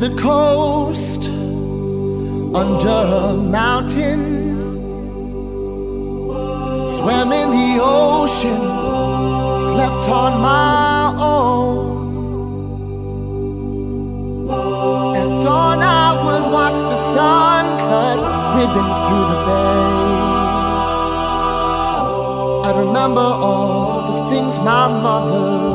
the coast, under a mountain, swam in the ocean, slept on my own. At dawn I would watch the sun cut ribbons through the bay. I remember all the things my mother